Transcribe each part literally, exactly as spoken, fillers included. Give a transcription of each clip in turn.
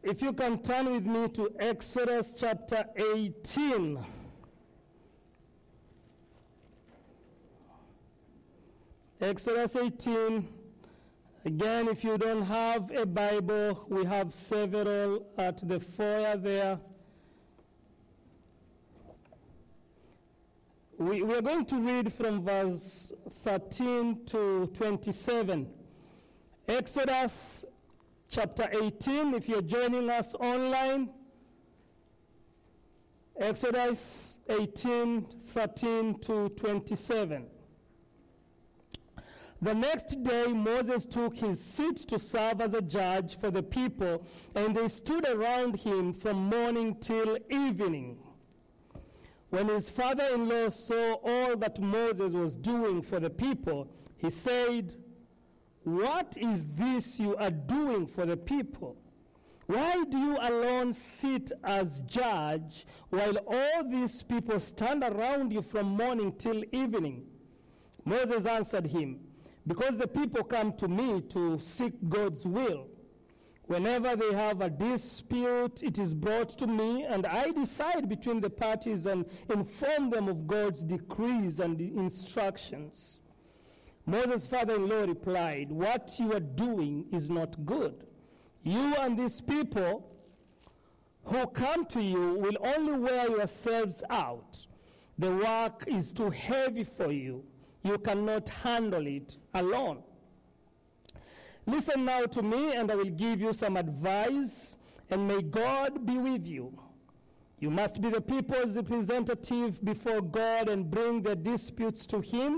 If you can turn with me to Exodus chapter eighteen. Exodus eighteen. Again, if you don't have a Bible, we have several at the foyer there. We, we are going to read from verse thirteen to twenty-seven. Exodus chapter eighteen, if you're joining us online. Exodus eighteen, thirteen to twenty-seven. The next day Moses took his seat to serve as a judge for the people, and they stood around him from morning till evening. When his father-in-law saw all that Moses was doing for the people, he said, "What is this you are doing for the people? Why do you alone sit as judge while all these people stand around you from morning till evening?" Moses answered him, "Because the people come to me to seek God's will. Whenever they have a dispute, it is brought to me, and I decide between the parties and inform them of God's decrees and instructions." Moses' father-in-law replied, "What you are doing is not good. You and these people who come to you will only wear yourselves out. The work is too heavy for you. You cannot handle it alone. Listen now to me, and I will give you some advice, and may God be with you. You must be the people's representative before God and bring their disputes to him.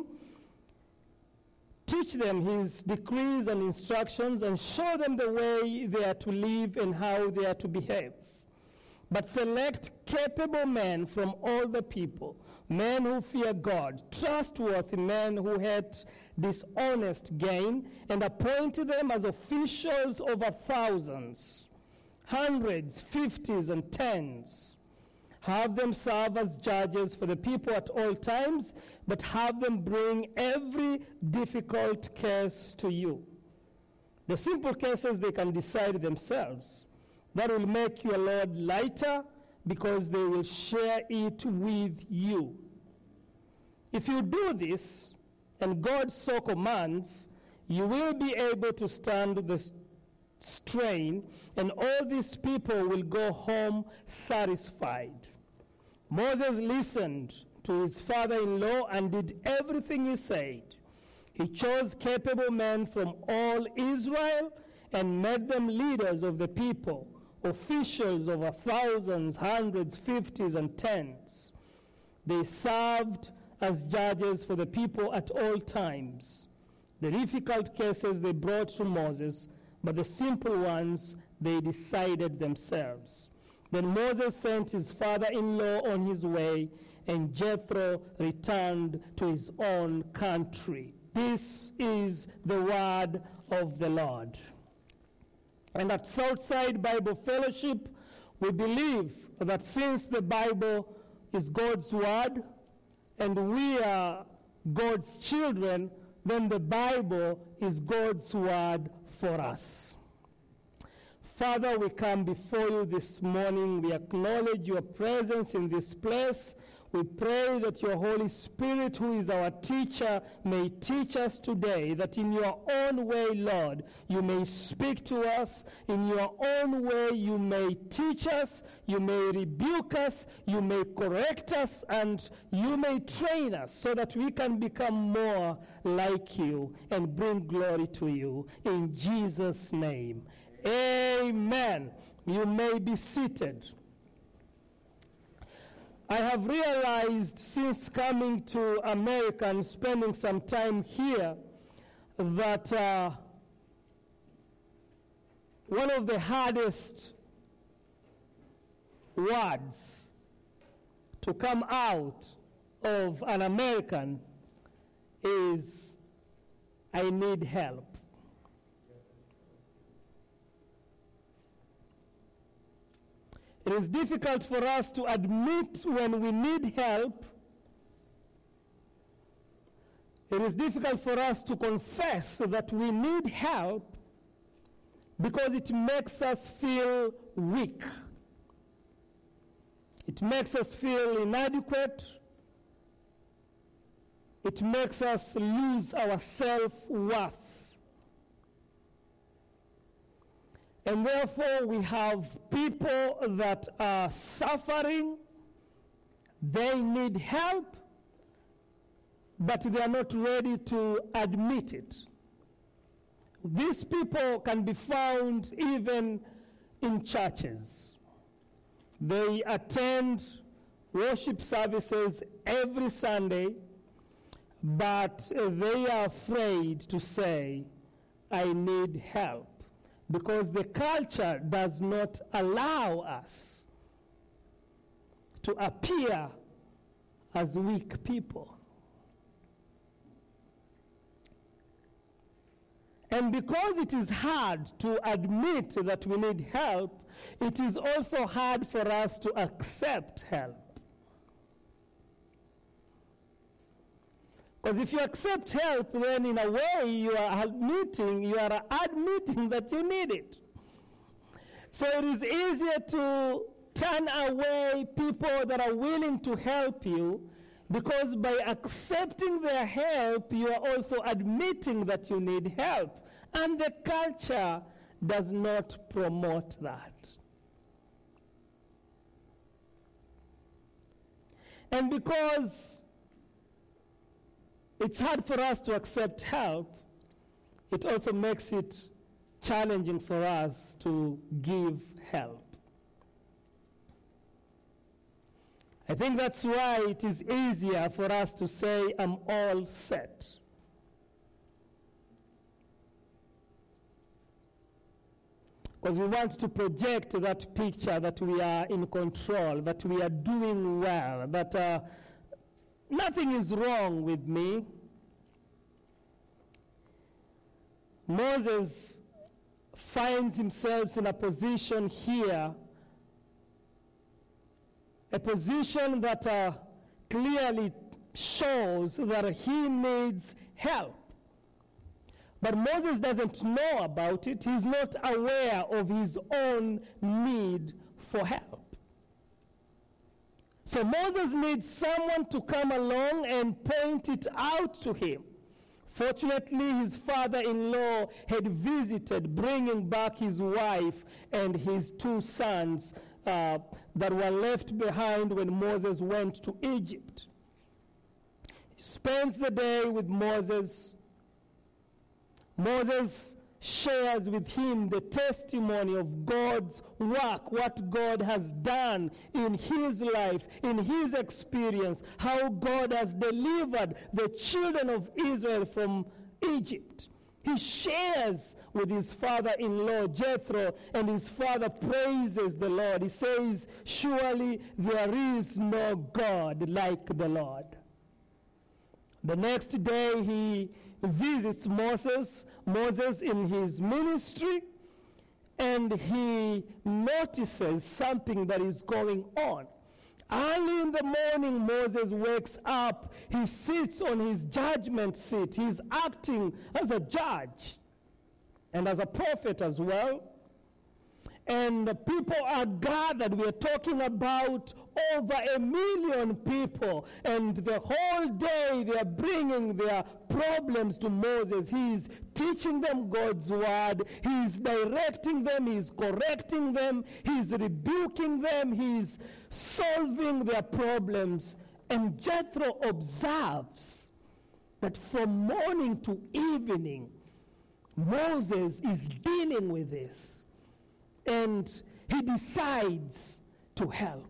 Teach them his decrees and instructions, and show them the way they are to live and how they are to behave. But select capable men from all the people, men who fear God, trustworthy men who hate dishonest gain, and appoint them as officials over thousands, hundreds, fifties, and tens. Have them serve as judges for the people at all times, but have them bring every difficult case to you. The simple cases they can decide themselves. That will make your load lighter, because they will share it with you. If you do this, and God so commands, you will be able to stand the strain, and all these people will go home satisfied." Moses listened to his father-in-law and did everything he said. He chose capable men from all Israel and made them leaders of the people, officials over thousands, hundreds, fifties, and tens. They served as judges for the people at all times. The difficult cases they brought to Moses, but the simple ones they decided themselves. Then Moses sent his father-in-law on his way, and Jethro returned to his own country. This is the word of the Lord. And at Southside Bible Fellowship, we believe that since the Bible is God's word, and we are God's children, then the Bible is God's word for us. Father, we come before you this morning. We acknowledge your presence in this place. We pray that your Holy Spirit, who is our teacher, may teach us today, that in your own way, Lord, you may speak to us. In your own way, you may teach us, you may rebuke us, you may correct us, and you may train us so that we can become more like you and bring glory to you. In Jesus' name, amen. You may be seated. I have realized since coming to America and spending some time here that uh, one of the hardest words to come out of an American is, "I need help." It is difficult for us to admit when we need help. It is difficult for us to confess that we need help, because it makes us feel weak. It makes us feel inadequate. It makes us lose our self-worth. And therefore, we have people that are suffering. They need help, but they are not ready to admit it. These people can be found even in churches. They attend worship services every Sunday, but they are afraid to say, I need help, because the culture does not allow us to appear as weak people. And because it is hard to admit that we need help, it is also hard for us to accept help. Because if you accept help, then in a way you are admitting, you are admitting that you need it. So it is easier to turn away people that are willing to help you, because by accepting their help, you are also admitting that you need help. And the culture does not promote that. And because it's hard for us to accept help, it also makes it challenging for us to give help. I think that's why it is easier for us to say, I'm all set. Because we want to project that picture that we are in control, that we are doing well, that uh, nothing is wrong with me. Moses finds himself in a position here, a position that uh, clearly shows that he needs help. But Moses doesn't know about it. He's not aware of his own need for help. So Moses needs someone to come along and point it out to him. Fortunately, his father-in-law had visited, bringing back his wife and his two sons uh, that were left behind when Moses went to Egypt. He spends the day with Moses. Moses shares with him the testimony of God's work, what God has done in his life, in his experience, how God has delivered the children of Israel from Egypt. He shares with his father-in-law, Jethro, and his father praises the Lord. He says, surely there is no God like the Lord. The next day he visits Moses, Moses in his ministry, and he notices something that is going on. Early in the morning, Moses wakes up. He sits on his judgment seat. He's acting as a judge and as a prophet as well. And the people are gathered. We are talking about over a million people. And the whole day they are bringing their problems to Moses. He's teaching them God's word. He's directing them. He's correcting them. He's rebuking them. He's solving their problems. And Jethro observes that from morning to evening, Moses is dealing with this. And he decides to help.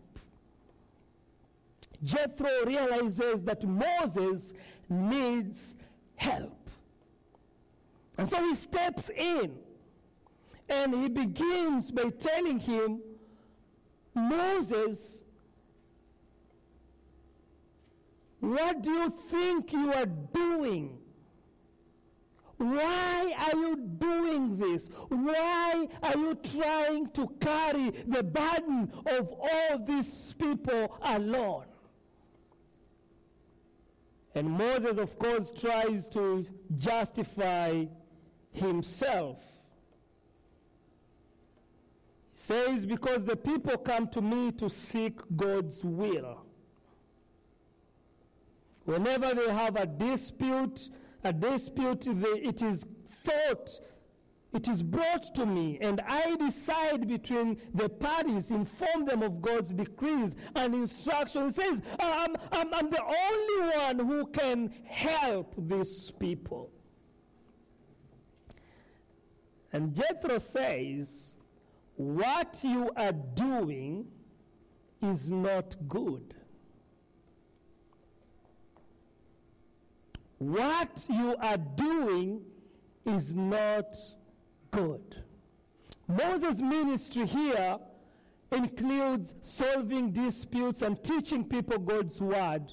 Jethro realizes that Moses needs help. And so he steps in and he begins by telling him, Moses, what do you think you are doing? Why are you doing this? Why are you trying to carry the burden of all these people alone? And Moses, of course, tries to justify himself. Says, because the people come to me to seek God's will. Whenever they have a dispute, a dispute, they, it is thought, it is brought to me, and I decide between the parties, inform them of God's decrees and instructions. It says, I'm, I'm, I'm the only one who can help these people. And Jethro says, what you are doing is not good. What you are doing is not good. Moses' ministry here includes solving disputes and teaching people God's word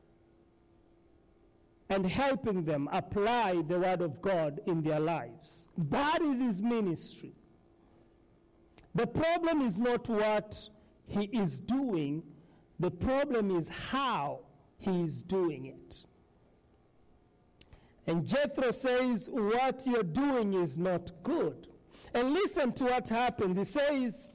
and helping them apply the word of God in their lives. That is his ministry. The problem is not what he is doing. The problem is how he is doing it. And Jethro says, what you're doing is not good. And listen to what happens. He says,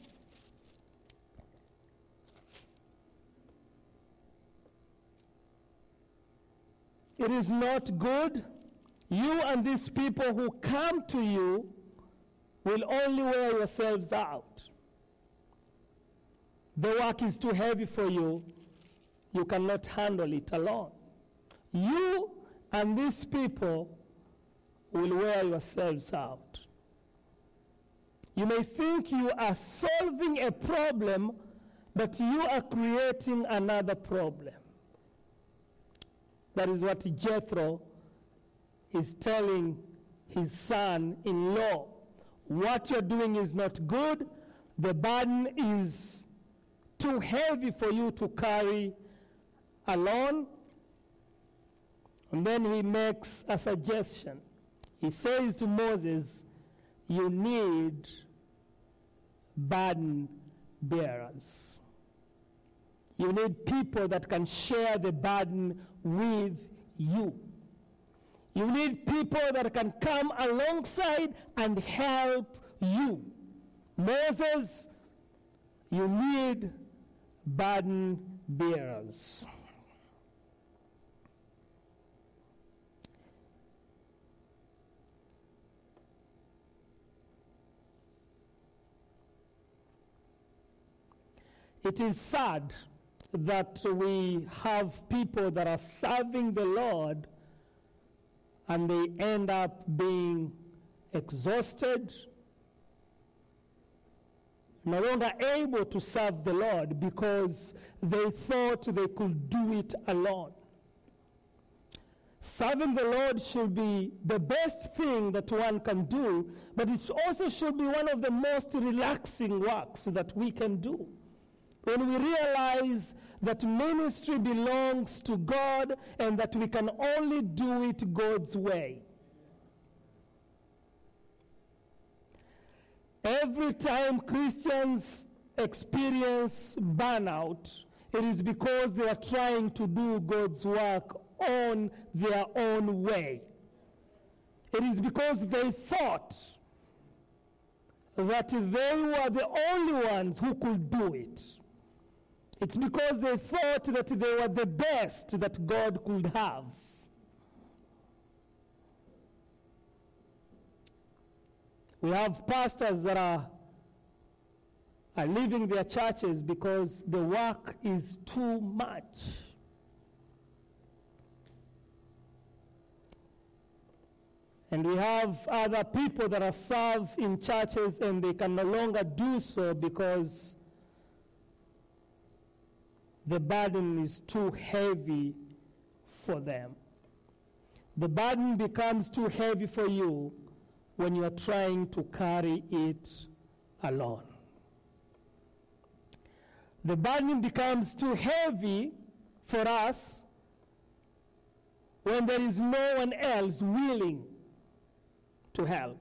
it is not good. You and these people who come to you will only wear yourselves out. The work is too heavy for you. You cannot handle it alone. You and these people will wear yourselves out. You may think you are solving a problem, but you are creating another problem. That is what Jethro is telling his son-in-law. What you're doing is not good. The burden is too heavy for you to carry alone. And then he makes a suggestion. He says to Moses, you need burden bearers. You need people that can share the burden with you. You need people that can come alongside and help you. Moses, you need burden bearers. It is sad that we have people that are serving the Lord and they end up being exhausted, no longer able to serve the Lord because they thought they could do it alone. Serving the Lord should be the best thing that one can do, but it also should be one of the most relaxing works that we can do. When we realize that ministry belongs to God and that we can only do it God's way. Every time Christians experience burnout, it is because they are trying to do God's work on their own way. It is because they thought that they were the only ones who could do it. It's because they thought that they were the best that God could have. We have pastors that are, are leaving their churches because the work is too much. And we have other people that are served in churches and they can no longer do so because the burden is too heavy for them. The burden becomes too heavy for you when you are trying to carry it alone. The burden becomes too heavy for us when there is no one else willing to help.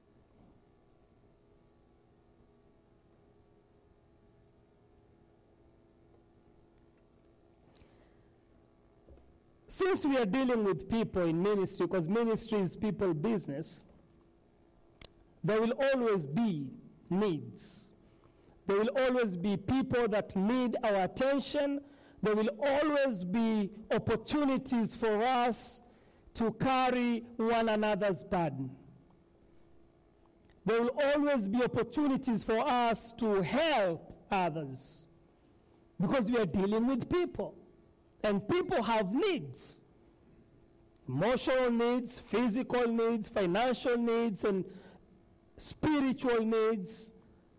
Since we are dealing with people in ministry, because ministry is people business, there will always be needs. There will always be people that need our attention. There will always be opportunities for us to carry one another's burden. There will always be opportunities for us to help others because we are dealing with people. And people have needs. Emotional needs, physical needs, financial needs, and spiritual needs.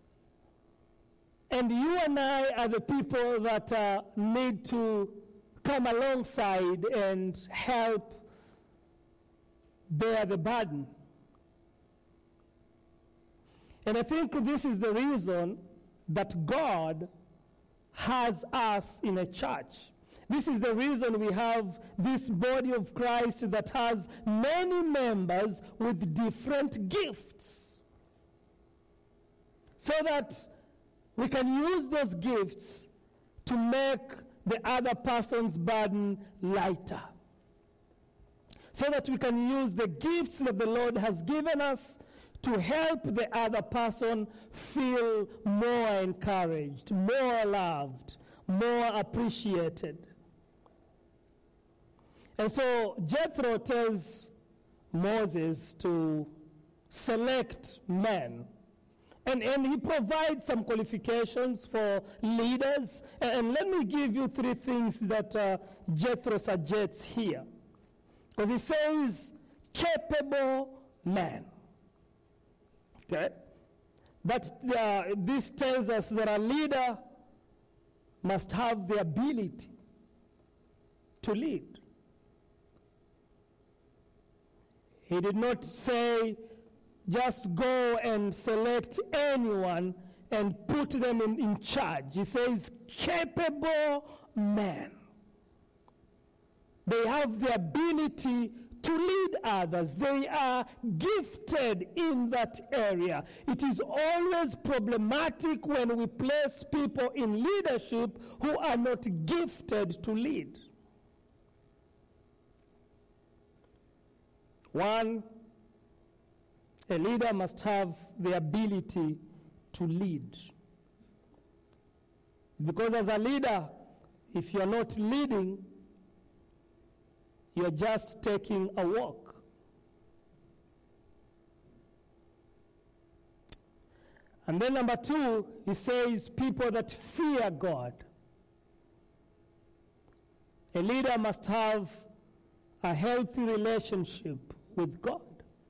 And you and I are the people that uh, need to come alongside and help bear the burden. And I think this is the reason that God has us in a church. This is the reason we have this body of Christ that has many members with different gifts. So that we can use those gifts to make the other person's burden lighter. So that we can use the gifts that the Lord has given us to help the other person feel more encouraged, more loved, more appreciated. And so Jethro tells Moses to select men. And, and he provides some qualifications for leaders. And, and let me give you three things that uh, Jethro suggests here. Because he says, capable man. Okay? That uh, this tells us that a leader must have the ability to lead. He did not say, just go and select anyone and put them in, in charge. He says, capable men. They have the ability to lead others. They are gifted in that area. It is always problematic when we place people in leadership who are not gifted to lead. One, a leader must have the ability to lead. Because as a leader, if you're not leading, you're just taking a walk. And then number two, he says people that fear God. A leader must have a healthy relationship with God.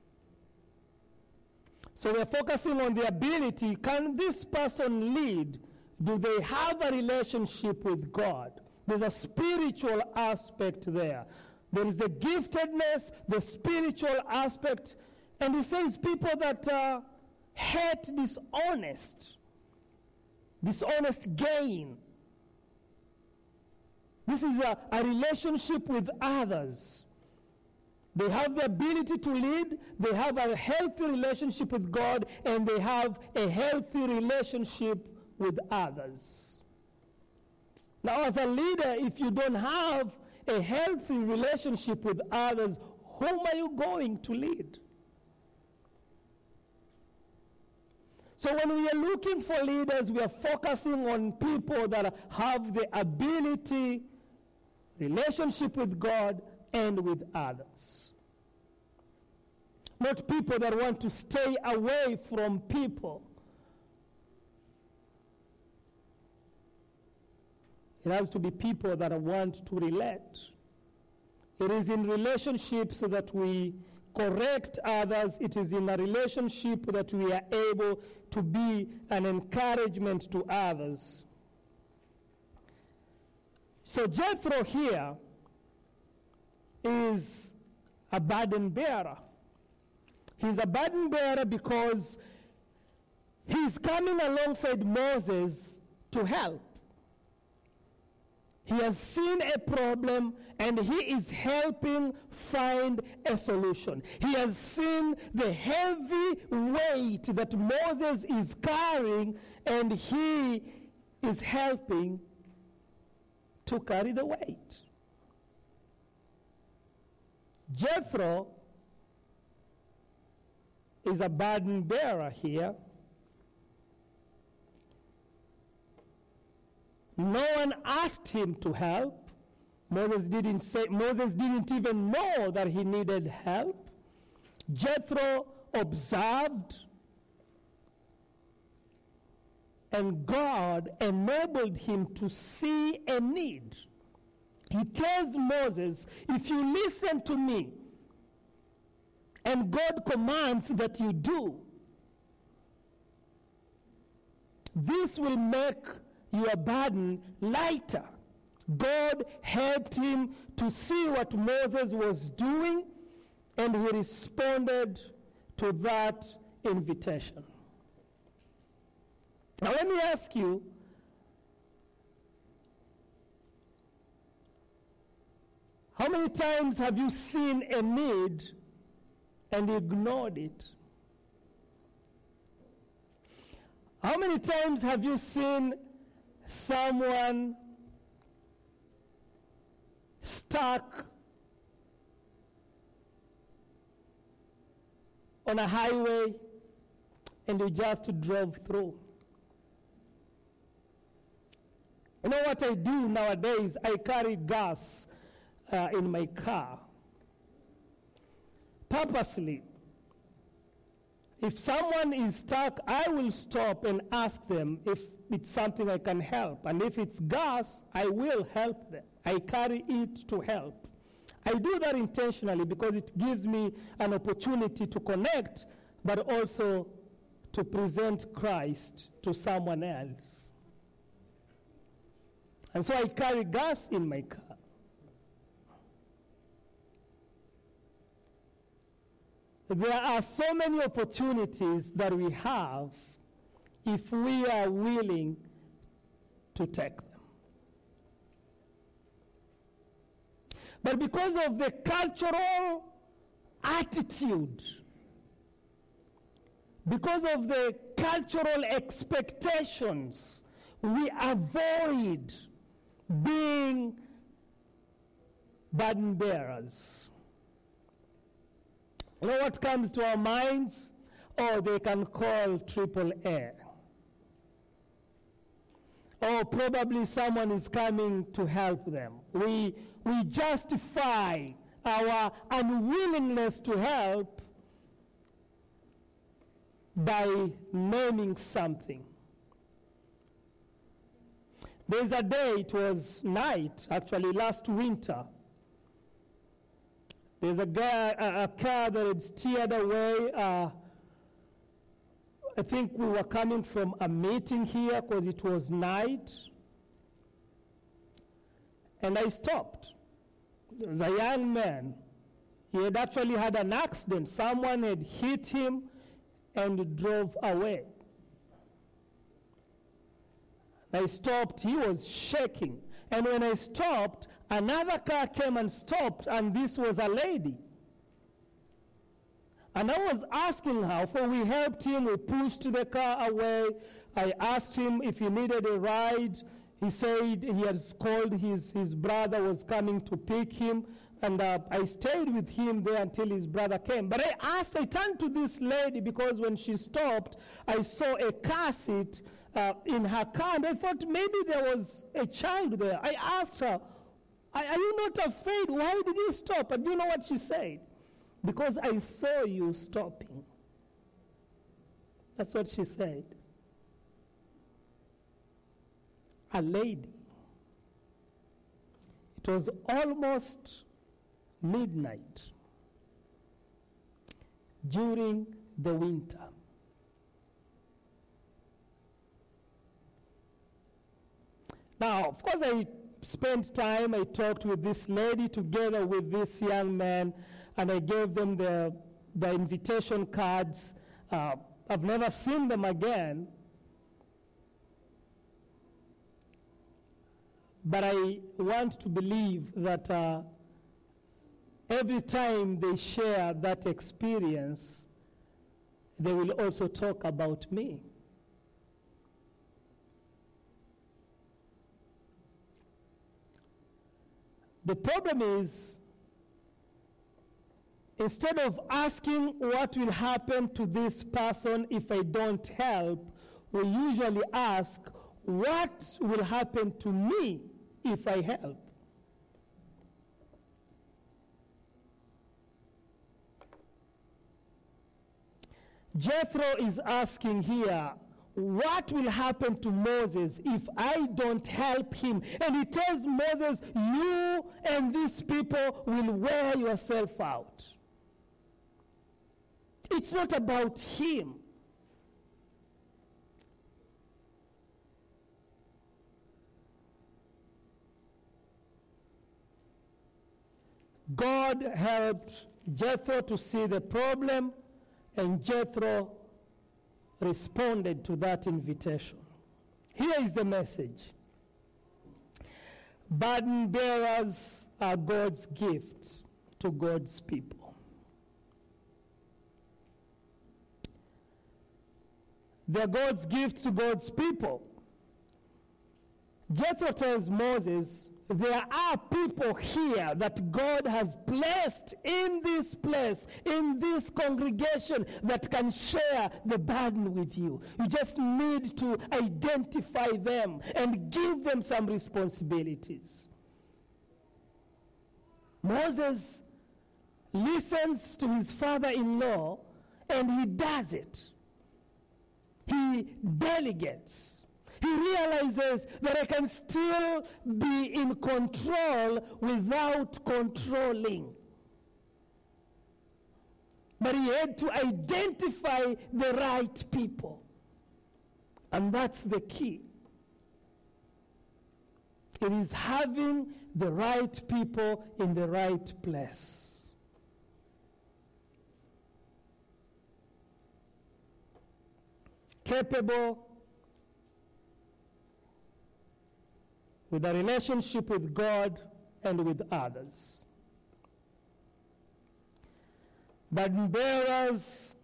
So we're focusing on the ability. Can this person lead? Do they have a relationship with God? There's a spiritual aspect there. There is the giftedness, the spiritual aspect. And he says people that uh, hate dishonest, dishonest gain. This is a, a relationship with others. They have the ability to lead, they have a healthy relationship with God, and they have a healthy relationship with others. Now, as a leader, if you don't have a healthy relationship with others, whom are you going to lead? So when we are looking for leaders, we are focusing on people that have the ability, relationship with God, and with others. Not people that want to stay away from people. It has to be people that want to relate. It is in relationships so that we correct others. It is in a relationship that we are able to be an encouragement to others. So Jethro here is a burden bearer. He's a burden bearer because he's coming alongside Moses to help. He has seen a problem and he is helping find a solution. He has seen the heavy weight that Moses is carrying and he is helping to carry the weight. Jethro is a burden bearer here. No one asked him to help. Moses didn't say, Moses didn't even know that he needed help. Jethro observed, and God enabled him to see a need. He tells Moses, if you listen to me, and God commands that you do, this will make your burden lighter. God helped him to see what Moses was doing, and he responded to that invitation. Now let me ask you, how many times have you seen a need and ignored it? How many times have you seen someone stuck on a highway and you just drove through? You know what I do nowadays? I carry gas uh, in my car. Purposely. If someone is stuck, I will stop and ask them if it's something I can help. And if it's gas, I will help them. I carry it to help. I do that intentionally because it gives me an opportunity to connect, but also to present Christ to someone else. And so I carry gas in my car. There are so many opportunities that we have if we are willing to take them. But because of the cultural attitude, because of the cultural expectations, we avoid being burden bearers. You know what comes to our minds? Oh, they can call triple A. Or probably someone is coming to help them. We, we justify our unwillingness to help by naming something. There's a day, it was night, actually last winter. There's a, guy, a, a car that had steered away. Uh, I think we were coming from a meeting here because it was night. And I stopped. There was a young man. He had actually had an accident. Someone had hit him and drove away. I stopped. He was shaking. And when I stopped, another car came and stopped, and this was a lady. And I was asking her, for we helped him, we pushed the car away. I asked him if he needed a ride. He said he had called his, his brother was coming to pick him, and uh, I stayed with him there until his brother came. But I asked, I turned to this lady because when she stopped, I saw a car seat uh, in her car, and I thought maybe there was a child there. I asked her, are you not afraid? Why did you stop? And you know what she said? Because I saw you stopping. That's what she said. A lady. It was almost midnight during the winter. Now, of course, I spent time, I talked with this lady together with this young man, and I gave them the, the invitation cards. Uh, I've never seen them again. But I want to believe that uh, every time they share that experience, they will also talk about me. The problem is, instead of asking what will happen to this person if I don't help, we usually ask, what will happen to me if I help? Jethro is asking here, what will happen to Moses if I don't help him? And he tells Moses, you and these people will wear yourself out. It's not about him. God helped Jethro to see the problem, and Jethro responded to that invitation. Here is the message. Burden bearers are God's gift to God's people. They're God's gift to God's people. Jethro tells Moses, there are people here that God has placed in this place, in this congregation, that can share the burden with you. You just need to identify them and give them some responsibilities. Moses listens to his father-in-law and he does it. He delegates. He realizes that I can still be in control without controlling. But he had to identify the right people. And that's the key. It is having the right people in the right place. Capable, with a relationship with God and with others. Burden bearers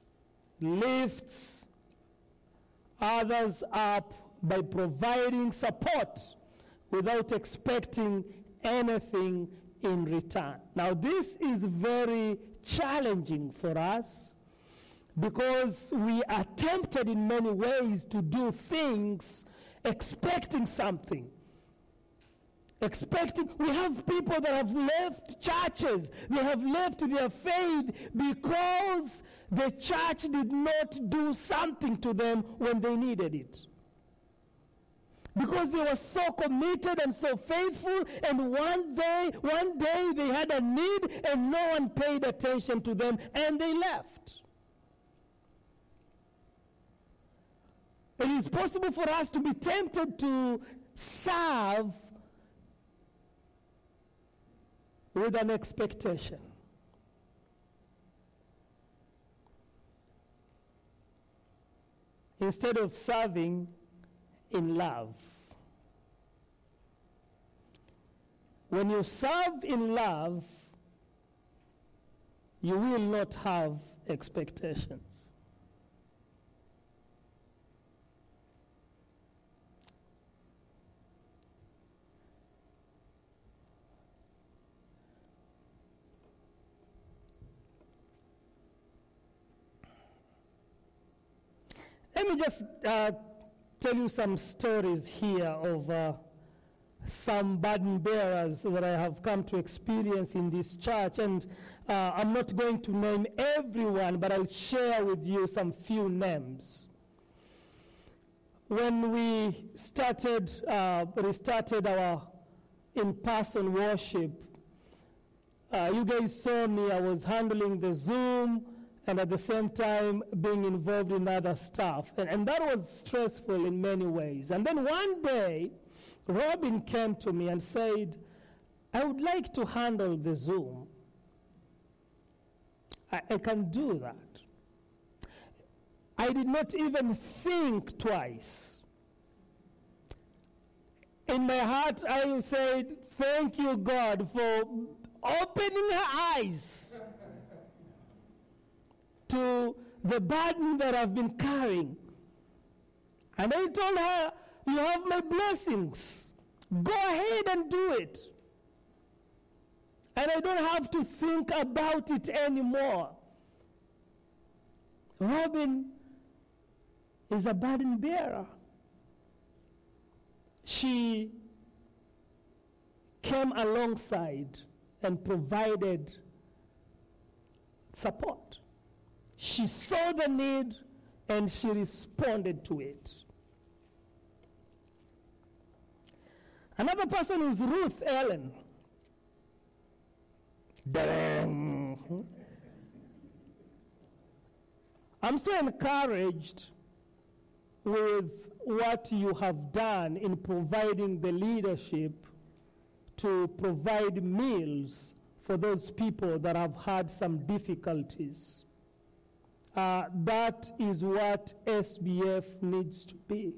lifts others up by providing support without expecting anything in return. Now, this is very challenging for us because we are tempted in many ways to do things expecting something. Expecting, we have people that have left churches, they have left their faith because the church did not do something to them when they needed it. Because they were so committed and so faithful, and one day, one day they had a need and no one paid attention to them and they left. It is possible for us to be tempted to serve with an expectation. Instead of serving in love. When you serve in love, you will not have expectations. Let me just uh, tell you some stories here of uh, some burden bearers that I have come to experience in this church. And uh, I'm not going to name everyone, but I'll share with you some few names. When we started, uh, restarted our in-person worship, uh, you guys saw me, I was handling the Zoom, and at the same time being involved in other stuff. And, and that was stressful in many ways. And then one day, Robin came to me and said, I would like to handle the Zoom. I, I can do that. I did not even think twice. In my heart, I said, thank you, God, for opening her eyes to the burden that I've been carrying. And I told her, you have my blessings. Go ahead and do it. And I don't have to think about it anymore. Robin is a burden bearer. she came alongside and provided support. She saw the need and she responded to it. Another person is Ruth Ellen. Da-dang. I'm so encouraged with what you have done in providing the leadership to provide meals for those people that have had some difficulties. Uh, that is what S B F needs to be.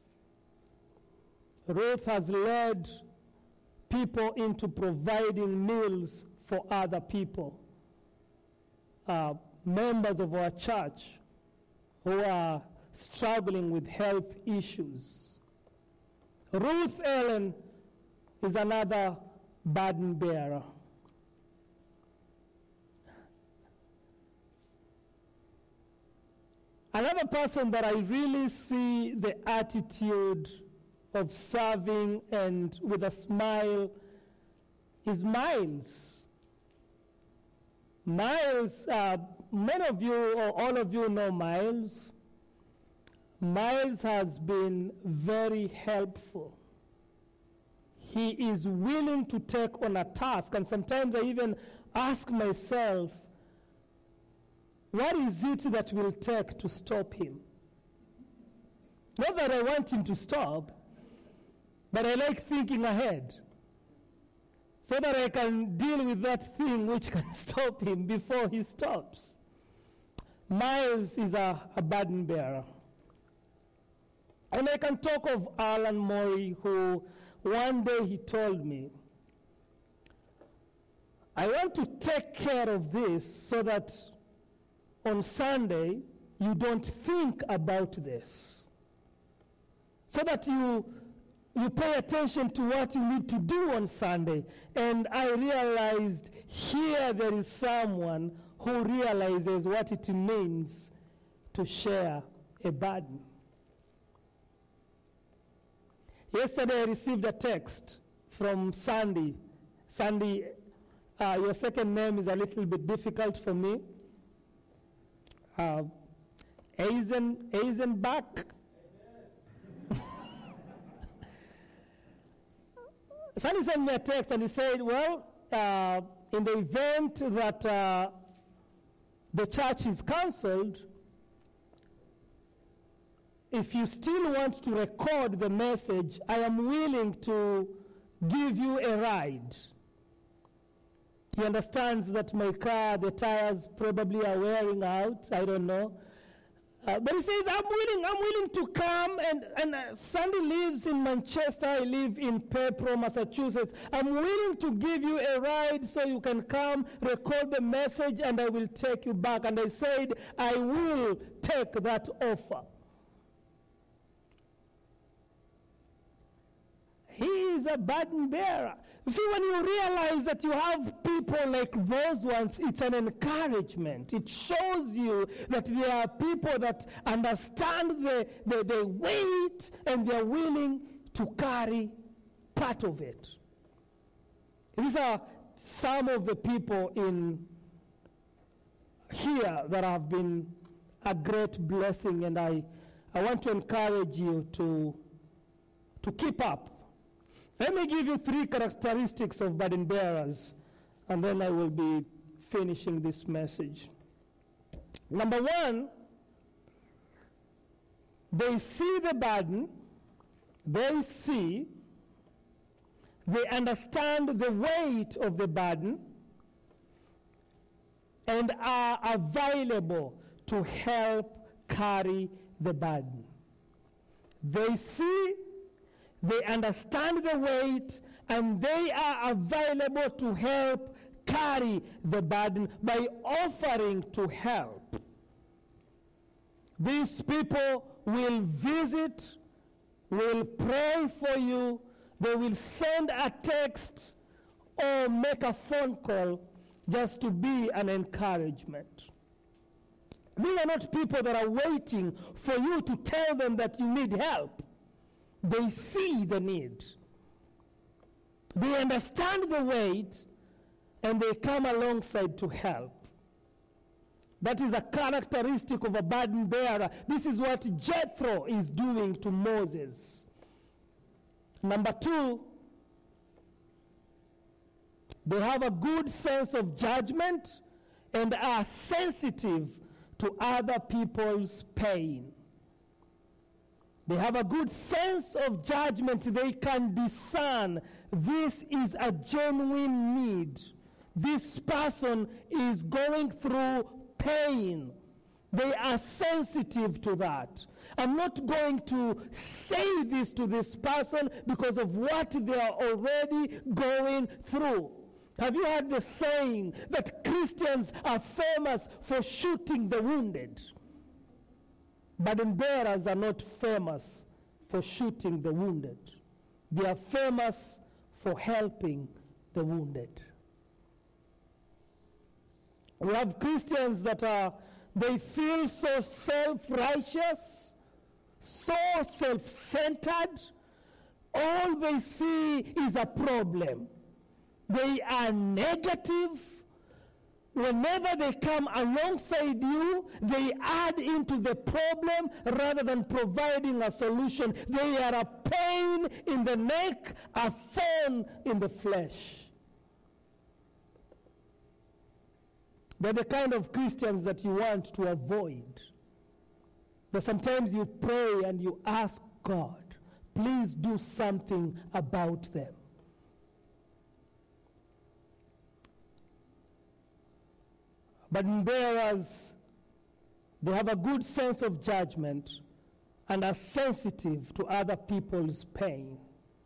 Ruth has led people into providing meals for other people. Uh, members of our church who are struggling with health issues. Ruth Ellen is another burden bearer. Another person that I really see the attitude of serving and with a smile is Miles. Miles, uh, many of you or all of you know Miles. Miles has been very helpful. He is willing to take on a task, and sometimes I even ask myself, what is it that will take to stop him? Not that I want him to stop, but I like thinking ahead so that I can deal with that thing which can stop him before he stops. Miles is a, a burden bearer. And I can talk of Alan Mori, who one day he told me, I want to take care of this so that on Sunday you don't think about this. So that you you pay attention to what you need to do on Sunday. And I realized here there is someone who realizes what it means to share a burden. Yesterday I received a text from Sandy. Sandy, uh, your second name is a little bit difficult for me. Uh, Eisen, Eisenbach. Sandy sent me a text and he said, well, uh, in the event that uh, the church is cancelled, if you still want to record the message, I am willing to give you a ride. He understands that my car, the tires probably are wearing out, I don't know. Uh, but he says, I'm willing, I'm willing to come, and, and uh, Sandy lives in Manchester, I live in Pepperell, Massachusetts. I'm willing to give you a ride so you can come, record the message, and I will take you back. And I said, I will take that offer. He is a burden bearer. You see, when you realize that you have people like those ones, it's an encouragement. It shows you that there are people that understand the, the, the weight and they're willing to carry part of it. These are some of the people in here that have been a great blessing, and I, I want to encourage you to, to keep up. Let me give you three characteristics of burden bearers, and then I will be finishing this message. Number one, they see the burden, they see, they understand the weight of the burden, and are available to help carry the burden. They see, they understand the weight, and they are available to help carry the burden by offering to help. These people will visit, will pray for you, they will send a text or make a phone call just to be an encouragement. These are not people that are waiting for you to tell them that you need help. They see the need. They understand the weight, and they come alongside to help. That is a characteristic of a burden bearer. This is what Jethro is doing to Moses. Number two, they have a good sense of judgment and are sensitive to other people's pain. They have a good sense of judgment. They can discern this is a genuine need. This person is going through pain. They are sensitive to that. I'm not going to say this to this person because of what they are already going through. Have you heard the saying that Christians are famous for shooting the wounded? Burden bearers are not famous for shooting the wounded. They are famous for helping the wounded. We have Christians that are, they feel so self-righteous, so self-centered. All they see is a problem. They are negative. Whenever they come alongside you, they add into the problem rather than providing a solution. They are a pain in the neck, a thorn in the flesh. They're the kind of Christians that you want to avoid. That sometimes you pray and you ask God, please do something about them. Burden bearers, they have a good sense of judgment and are sensitive to other people's pain.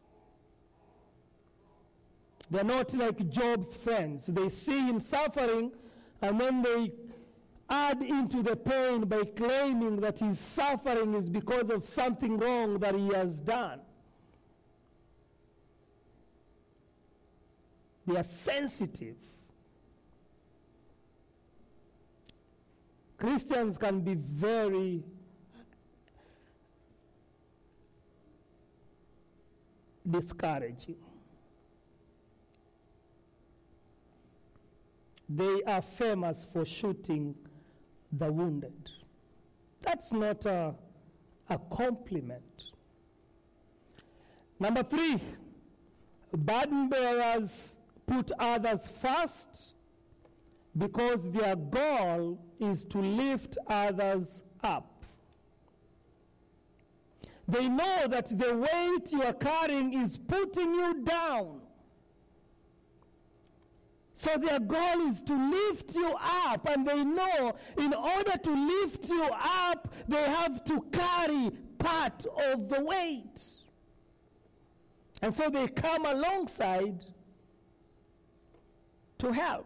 They're not like Job's friends. They see him suffering and then they add into the pain by claiming that his suffering is because of something wrong that he has done. They are sensitive. Christians can be very discouraging. They are famous for shooting the wounded. That's not a, a compliment. Number three, burden bearers put others first because their goal is to lift others up. They know that the weight you are carrying is putting you down. So their goal is to lift you up, and they know in order to lift you up, they have to carry part of the weight. And so they come alongside to help.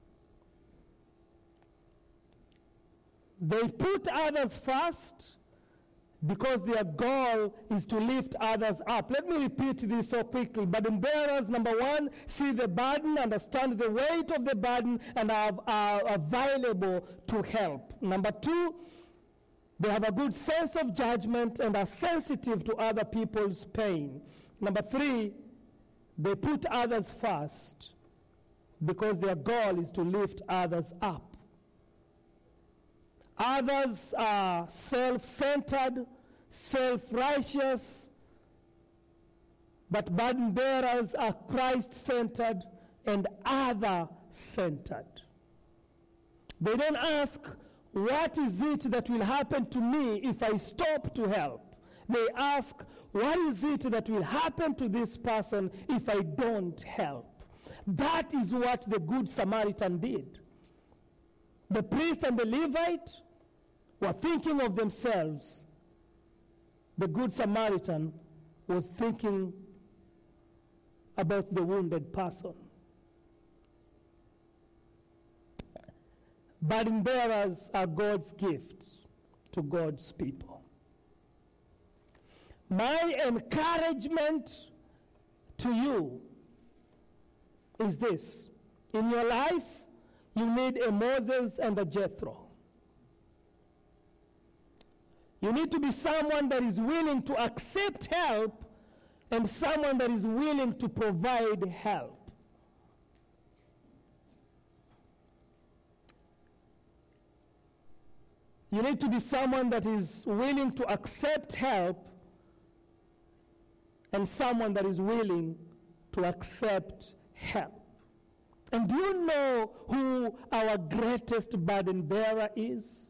They put others first because their goal is to lift others up. Let me repeat this so quickly. Burden bearers, number one, see the burden, understand the weight of the burden, and are, are available to help. Number two, they have a good sense of judgment and are sensitive to other people's pain. Number three, they put others first because their goal is to lift others up. Others are self-centered, self-righteous, but burden bearers are Christ-centered and other-centered. They don't ask, what is it that will happen to me if I stop to help? They ask, what is it that will happen to this person if I don't help? That is what the Good Samaritan did. The priest and the Levite were thinking of themselves. The Good Samaritan was thinking about the wounded person. Burden bearers are God's gift to God's people. My encouragement to you is this. In your life, you need a Moses and a Jethro. You need to be someone that is willing to accept help and someone that is willing to provide help. You need to be someone that is willing to accept help and someone that is willing to accept help. And do you know who our greatest burden bearer is?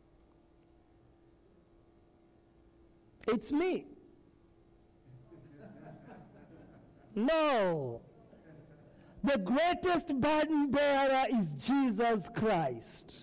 It's me. No. The greatest burden bearer is Jesus Christ.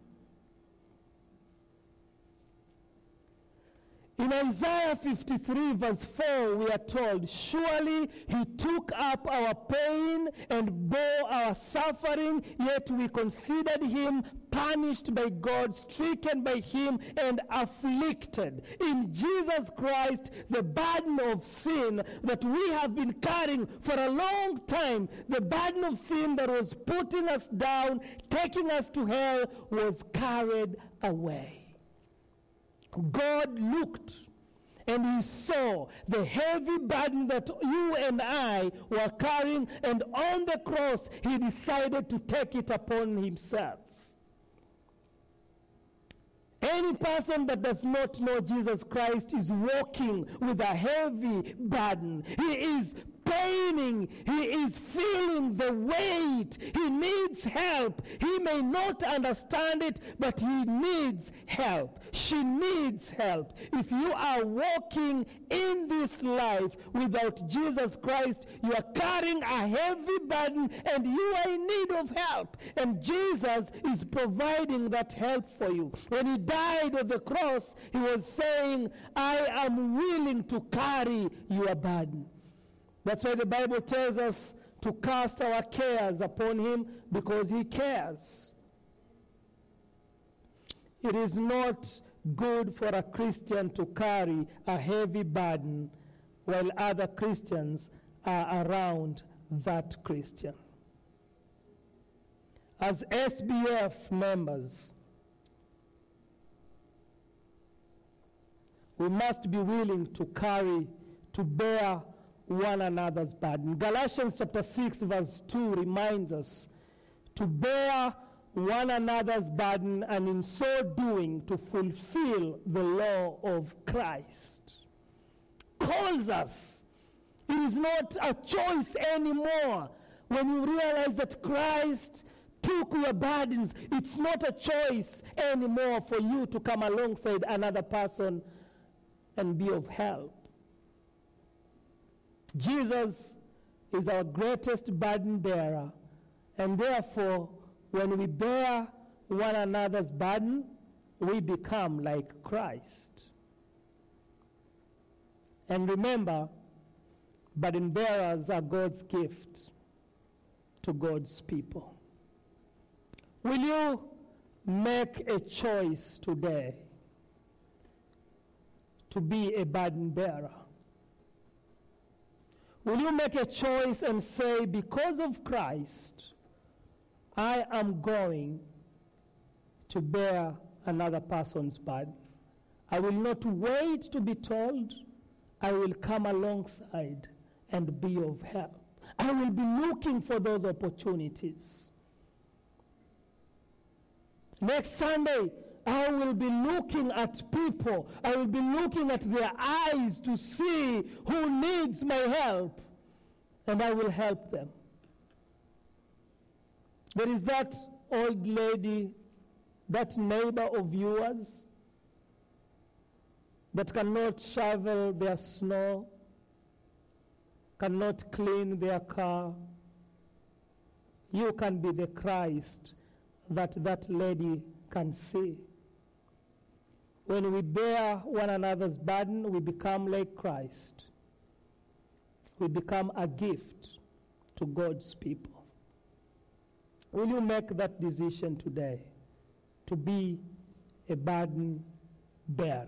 In Isaiah fifty-three, verse four, we are told, surely he took up our pain and bore our suffering, yet we considered him punished by God, stricken by him, and afflicted. In Jesus Christ, the burden of sin that we have been carrying for a long time, the burden of sin that was putting us down, taking us to hell, was carried away. God looked and he saw the heavy burden that you and I were carrying, and on the cross he decided to take it upon himself. Any person that does not know Jesus Christ is walking with a heavy burden. He is paining. He is feeling the weight. He needs help. He may not understand it, but he needs help. She needs help. If you are walking in this life without Jesus Christ, you are carrying a heavy burden and you are in need of help. And Jesus is providing that help for you. When he died on the cross, he was saying, I am willing to carry your burden. That's why the Bible tells us to cast our cares upon him, because he cares. It is not good for a Christian to carry a heavy burden while other Christians are around that Christian. As S B F members, we must be willing to carry, to bear one another's burden. Galatians chapter six verse two reminds us to bear one another's burden, and in so doing to fulfill the law of Christ. Calls us. It is not a choice anymore. When you realize that Christ took your burdens, it's not a choice anymore for you to come alongside another person and be of help. Jesus is our greatest burden bearer, and therefore, when we bear one another's burden, we become like Christ. And remember, burden bearers are God's gift to God's people. Will you make a choice today to be a burden bearer? Will you make a choice and say, because of Christ, I am going to bear another person's burden? I will not wait to be told. I will come alongside and be of help. I will be looking for those opportunities. Next Sunday, I will be looking at people. I will be looking at their eyes to see who needs my help, and I will help them. There is that old lady, that neighbor of yours that cannot shovel their snow, cannot clean their car. You can be the Christ that that lady can see. When we bear one another's burden, we become like Christ. We become a gift to God's people. Will you make that decision today to be a burden bearer?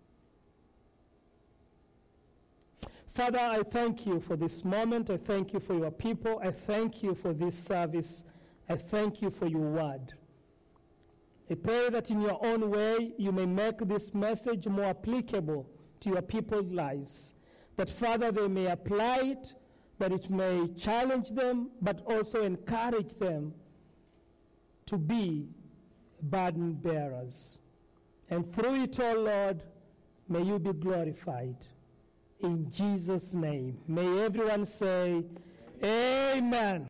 Father, I thank you for this moment. I thank you for your people. I thank you for this service. I thank you for your word. I pray that in your own way you may make this message more applicable to your people's lives, that, Father, they may apply it, that it may challenge them, but also encourage them to be burden bearers. And through it all, Lord, may you be glorified. In Jesus' name. May everyone say, Amen.